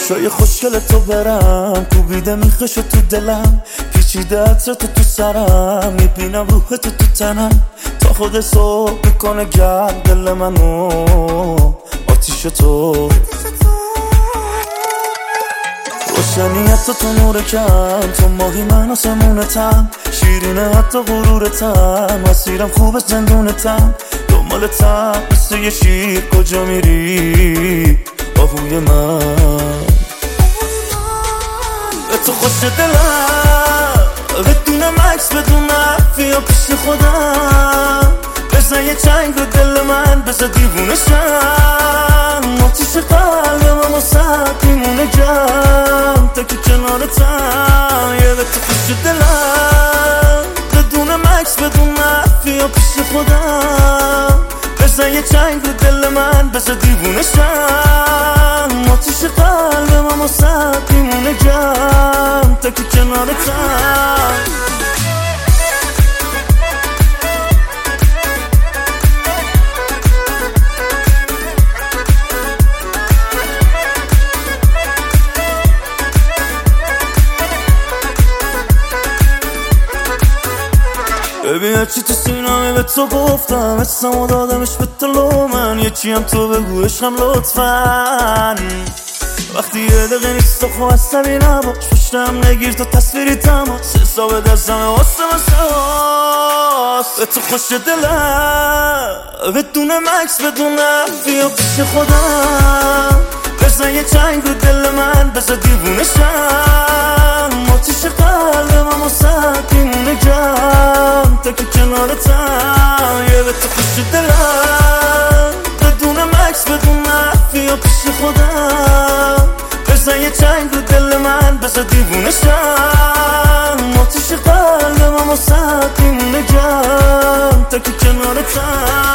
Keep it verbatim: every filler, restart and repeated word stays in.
گوشای خوشگل تو برم، کوبیده میخش تو دلم، پیچیده عطر تو تو سرم، میبینم روح تو تو تنم، تا خود صبح میکنه گرم دل منو آتیش تو. روشنیت تو تو نور کم، تو ماهی من آسمونتم، شیرینه حتی غرورتم، مسیرم خوبه زندونتم، دنبالتم مثل یه شیر، کجا میری آهوی من؟ به تو خوش دلم، بدون مکس بدون بیا پیش خودم، بزن یه چنگ رو دل من، بزن دیوونشم، آتیش قلبم اما سخت میمونه گرم تا که کنارتم. یه به تو خوش دلم، بدون مکس بدون بیا پیش خودم، بزن یه چنگ رو دل من، بزن دیوونشم، آتیش قلبم اما سخت میمونه گرم تا که کنارتم. ببین هرچی تو سینمه به تو گفتم، اسمو دادمش به طلو من، یکی هم تو بگو عشقم لطفاً. وقتی یه دقیقه نیست تو خواه عصبی نباش، پشتم نگیر تو تصویری تماس، حساب دستمه واسه مساس. به تو خوش دلم، بدون مکس بدون بیا پیش خودم، بزن یه چنگ رو دل من، بزن دیوونشم، آتیش قلبم اما سخت میمونه گرم تا که کنارتم. یه به تو خوش دلم، بدون مکس بدون بیا پیش خودم، بزن یه چنگ رو دل من، بزن دیوونشم، آتیش قلبم اما سخت میمونه گرم تا که کنارتم.